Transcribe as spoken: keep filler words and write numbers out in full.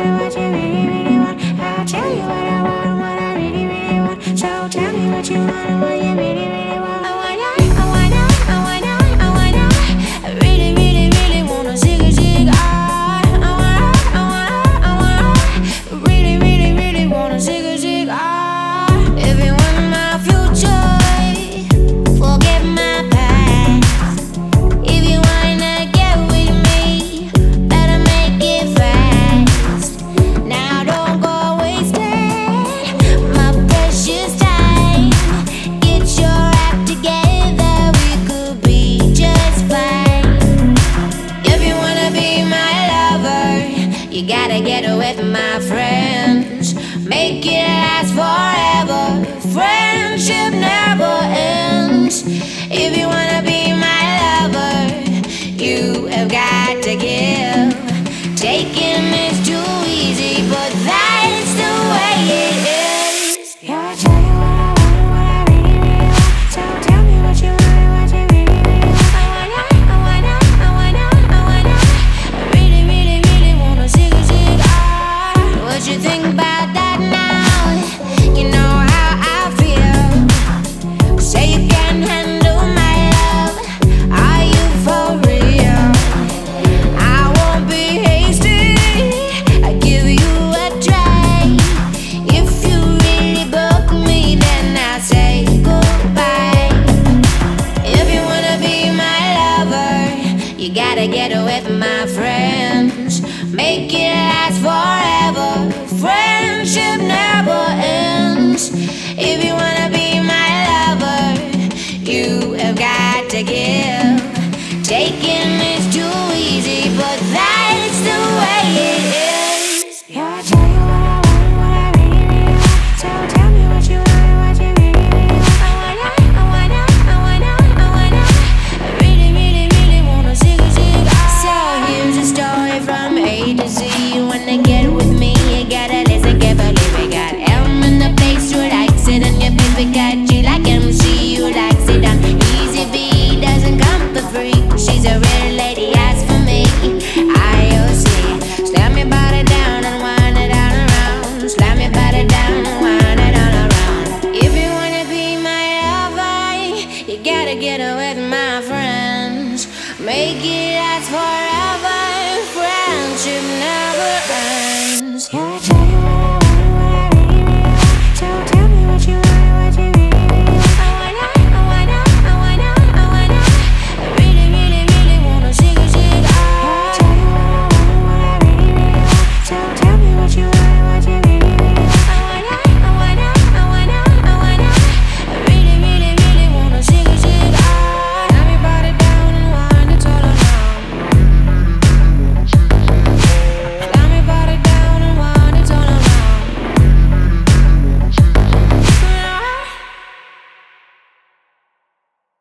what, what you really, really want. I'll tell you what I want and what I really, really want. So tell me what you want and what you really, really want. I wanna, I wanna, I wanna, I wanna. I really, really, really wanna zig a zig. Ah, I wanna, I wanna, I wanna. Really, really, really wanna zig a zig. Ah, if you want my future, forget my past. If you wanna get with me, better make it fast. Now don't go wasting my precious time. Get your act together, we could be just fine. If you wanna be my lover, you gotta get with my friends. Make it last forever. Friendship never ends. If you wanna be my lover, you have got to give. Taking is too easy, but